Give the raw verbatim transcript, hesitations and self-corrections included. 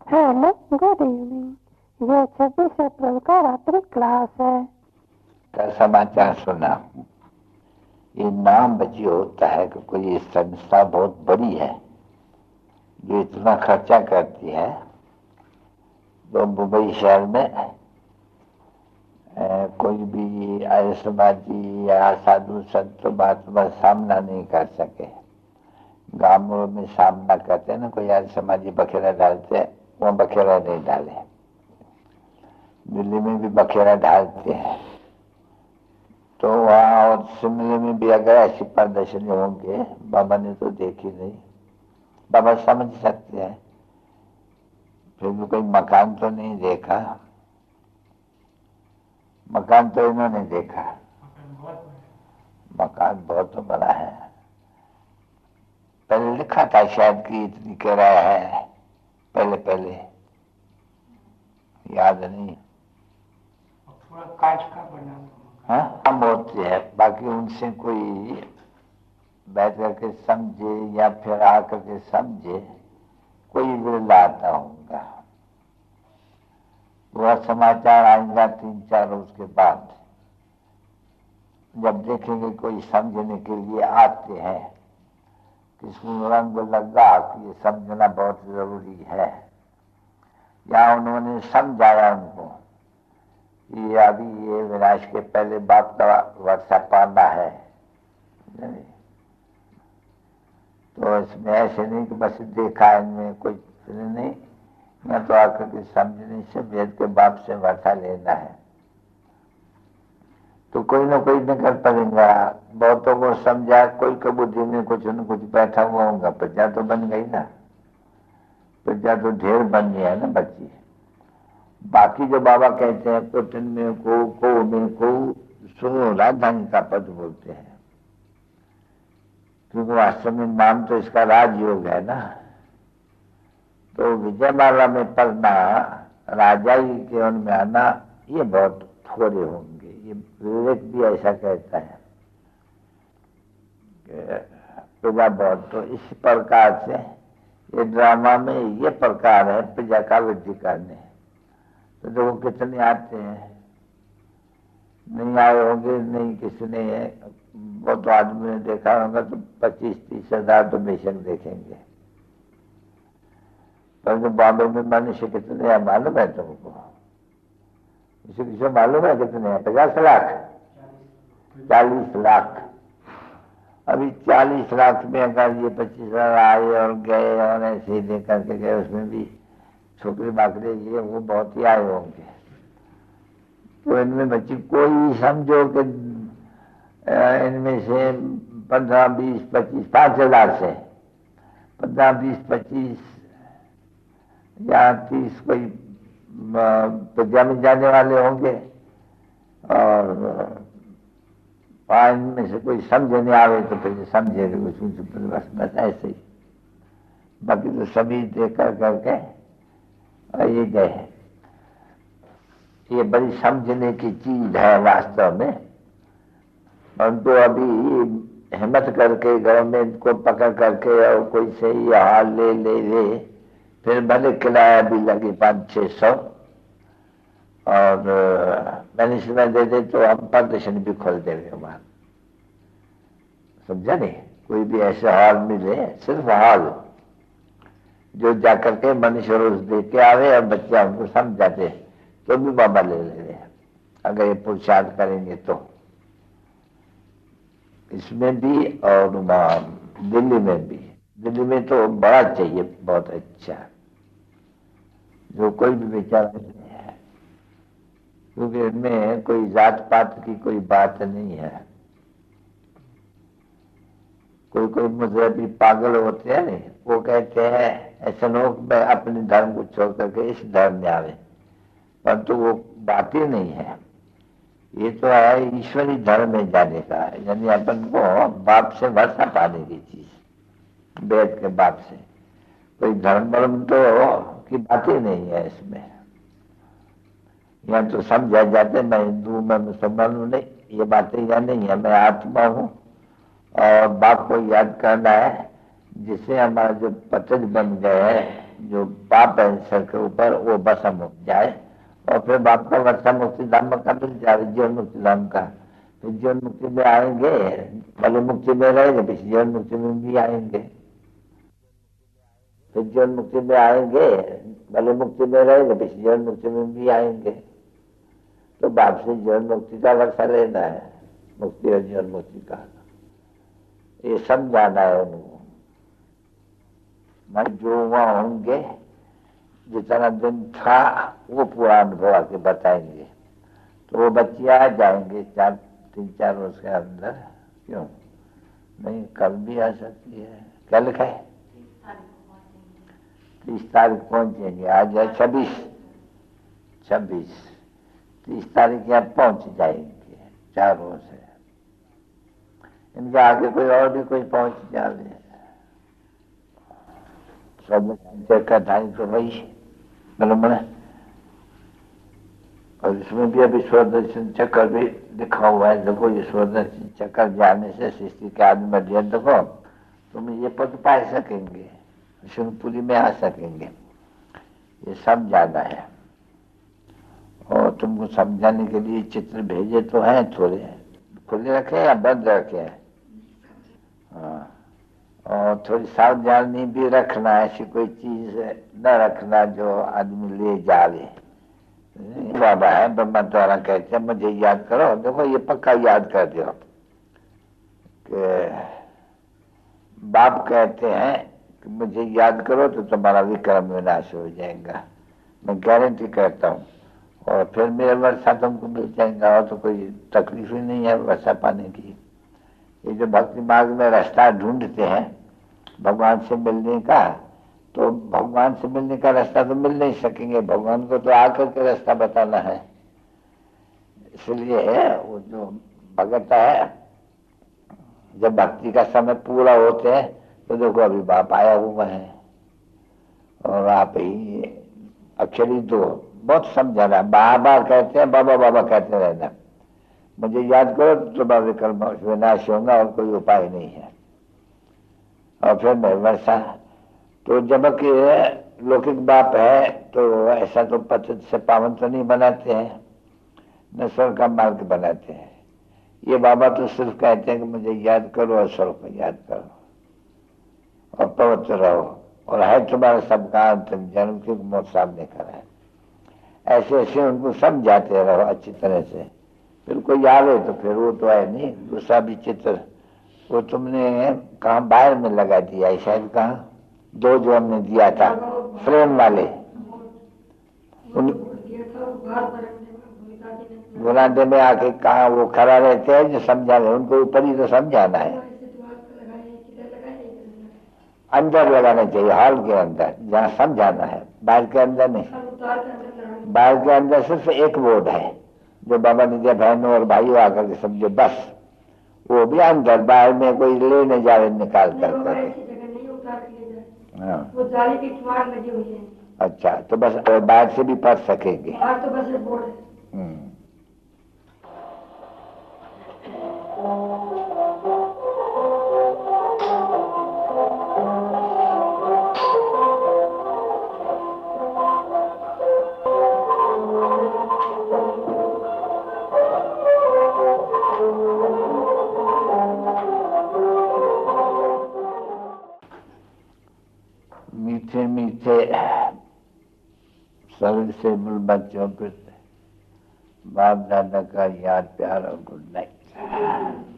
Hello, good evening. ये छब्बीस अप्रैल का रात्रि क्लास है। का समाचार सुना। ये नाम बची होता है कि कोई संस्था बहुत बड़ी है जो इतना खर्चा करती है। तो मुंबई शहर में ए, कोई भी आर्य समाजी या साधु संत महात्मा सामना नहीं कर सके। गांवों में सामना करते हैं ना, कोई आर्य समाजी बखेरा डालते हैं, वो बखेरा नहीं डाले। दिल्ली में भी बखेरा डालते हैं। तो वहाँ और शिमले में भी अगर ऐसी प्रदर्शनी होंगे, बाबा ने तो देखी नहीं। बाबा समझ सकते हैं, फिर भी कोई मकान तो नहीं देखा। मकान तो इन्होंने देखा, मकान बहुत तो बड़ा है। पहले लिखा था शायद कि इतनी किराया है, पहले पहले याद नहीं। थोड़ा कांच का बना हाँ, मूर्ति है। बाकी उनसे कोई बैठ करके समझे या फिर आकर के समझे, कोई विरला आता होगा। वह समाचार आएगा तीन चार रोज के बाद, जब देखेंगे कोई समझने के लिए आते हैं, किसको रंग लगा कि ये समझना बहुत जरूरी है, या उन्होंने समझाया उनको ये अभी ये विनाश के पहले बाप का वर्षा पाना है। नहीं तो इसमें ऐसे नहीं कि बस देखा इनमें कोई नहीं, या तो आकर के समझने से वेद के बाप से वर्षा लेना है। तो कोई ना कोई निकल पड़ेगा। बहुतों को समझा, कोई के बुद्धि में कुछ न कुछ बैठा हुआ होगा। प्रजा तो बन गई ना, प्रजा तो ढेर बन गया ना बच्ची। बाकी जो बाबा कहते हैं कुटन में को को में को सुनो राजधानी का पद बोलते हैं, क्योंकि वास्तव में नाम तो इसका राजयोग है ना। तो विजयमाला में पढ़ना, राजाई के उनमें आना, ये बहुत थोड़े होंगे। ये विवेक भी ऐसा कहता है कि प्रजा बहुत। तो इस प्रकार से ये ड्रामा में ये प्रकार है प्रजा का वृद्धि करने। तो देखो कितने आते हैं, नहीं आए होंगे, नहीं किसी ने बहुत आदमी ने देखा होगा तो पच्चीस तीस हजार तो बेशक देखेंगे। पर जो बॉम्बे में मनुष्य कितने हैं मालूम है तुमको? किसी किसी मालूम है कितने हैं? पचास लाख, चालीस लाख। अभी चालीस लाख में अगर ये पच्चीस हजार आए और गए और ऐसे ही देख करके गए, उसमें भी छोकरी बाकरे ये वो बहुत ही आए होंगे। तो इनमें बच्ची कोई समझो कि इनमें से पंद्रह बीस पच्चीस पांच हजार से पंद्रह बीस पच्चीस या तीस कोई प्रजा में जाने वाले होंगे, और पांच में से कोई समझ नहीं आवे तो फिर समझे बस बस ऐसे ही। बाकी तो सभी देख कर करके ये गए। ये बड़ी समझने की चीज है वास्तव में। परंतु अभी हिम्मत करके गवर्नमेंट को पकड़ करके और कोई सही हाल ले ले ले फिर भले किराया भी लगे पाँच छः सौ और मैनेजमेंट दे दे तो हम प्रदर्शन भी खोल देंगे वहां। समझा नहीं? कोई भी ऐसे हॉल मिले, सिर्फ हॉल जो जाकर के मनुष्य रोज देख के आवे और बच्चा उनको समझाते, तो भी बाबा ले ले रहे अगर ये पुरुषार्थ करेंगे तो। इसमें भी और दिल्ली में भी। दिल्ली में तो बड़ा चाहिए, बहुत अच्छा, जो कोई भी बेचारा नहीं है, क्योंकि इनमें कोई जात पात की कोई बात नहीं है। कोई कोई मजहबी पागल होते हैं नहीं, वो कहते हैं ऐसे लोग मैं अपने धर्म को छोड़ करके इस धर्म में आवे, परंतु वो बात ही नहीं है। ये तो है ईश्वरी धर्म में जाने का, यानी अपन को बाप से वर्षा पाने की चीज, वेद के बाप से। कोई धर्म धर्म तो की बात ही नहीं है इसमें। यहाँ तो समझा जाते मैं हिंदू मैं मुसलमान हूँ, नहीं, ये बातें यहाँ नहीं है। मैं आत्मा हूँ और बाप को याद करना है, जिससे हमारा जो पतज बन गए हैं जो पाप है सर के ऊपर वो भस्म हो जाए और फिर बाप का वर्षा मुक्ति धाम का मिल जाए, जीवन मुक्ति धाम का। फिर जीवन मुक्ति में आएंगे, भले मुक्ति में रहेंगे, फिर जीवन मुक्ति में भी आएंगे। फिर जीवन मुक्ति में आएंगे, भले मुक्ति में रहेंगे, फिर जीवन मुक्ति में भी आएंगे। तो बाप से जीवन मुक्ति का वर्षा लेना है, मुक्ति और जीवन मुक्ति का ये समझाना है उनको। मैं जो वहां होंगे जितना दिन था वो पूरा अनुभव आके बताएंगे। तो वो बच्चे आ जाएंगे चार तीन चार वर्ष के अंदर। क्यों नहीं, कल भी आ सकती है। क्या लिखा है? तीस तारीख पहुंचेंगे। आज है छब्बीस छब्बीस तीस तारीख यहाँ पहुंच जाएंगे। चार वर्ष है, इनके आगे कोई और भी कोई पहुंच जाए। सब का ढाई तो वही बराबर है। और इसमें भी अभी स्वदर्शन चक्कर भी लिखा हुआ है। देखो ये स्वदर्शन चक्कर जाने से सृष्टि के आदि में देखो तुम ये पद पा सकेंगे, शिवपुरी में आ सकेंगे। ये सब जाना है और तुमको समझाने के लिए चित्र भेजे तो हैं, थोड़े खुले रखे या बंद रखे हैं। हाँ, और थोड़ी सावधानी भी रखना, ऐसी कोई चीज न रखना जो आदमी ले जा रहे। बाबा है ब्रह्मा द्वारा कहते हैं मुझे याद करो। देखो ये पक्का याद कर दो कि बाप कहते हैं कि मुझे याद करो तो तुम्हारा विक्रम विनाश हो जाएगा। मैं गारंटी करता हूँ। और फिर मेरे वर्षा तुमको मिल जाएगा और तो कोई तकलीफ ही नहीं है वर्षा पाने की। ये जो भक्ति मार्ग में रास्ता ढूंढते हैं भगवान से मिलने का, तो भगवान से मिलने का रास्ता तो मिल नहीं सकेंगे। भगवान को तो आकर के रास्ता बताना है। इसलिए वो जो भगत है, जब भक्ति का समय पूरा होते हैं तो देखो अभी बाप आया हुआ है और आप ही अक्षरी दो बहुत समझा रहा। बाबा कहते हैं, बाबा बाबा कहते रहना, मुझे याद करो तो तुम्हारा विकल्प विनाश होगा और कोई उपाय नहीं है। और फिर वर्षा तो जबकि लौकिक बाप है तो ऐसा तो पतित से पावन तो नहीं बनाते हैं, न स्वर्ग का मार्ग बनाते हैं। ये बाबा तो सिर्फ कहते हैं कि मुझे याद करो और स्वर्ग को याद करो और पवित्र रहो और है तुम्हारा सबका अंतिम जन्म की मौत सामने करा है। ऐसे ऐसे उनको समझाते रहो अच्छी तरह से। फिर कोई याद है तो फिर वो तो है नहीं। दूसरा भी चित्र वो तुमने कहाँ बाहर में लगा दिया है शायद, कहाँ दो जो हमने दिया था फ्रेम वाले उन गुनाडे में आके कहा वो खड़ा रहते हैं जो समझा रहे, उनको ऊपर ही तो समझाना है। अंदर लगाना चाहिए, हॉल के अंदर जहाँ समझाना है, बाहर के अंदर नहीं। बाहर के अंदर सिर्फ एक बोर्ड है जो बाबा ने दिया बहनों और भाइयों आकर के समझो बस। वो भी अंदर, बाहर में कोई ले न जाए निकाल कर। हाँ वो जाली की किवाड़ लगी हुई है। अच्छा तो बस बाहर से भी पढ़ सकेंगे। बाहर तो बस बोर्ड है। मीठे मीठे सरल से मूल बच्चों पर बाप दादा का याद प्यार और गुड नाइट।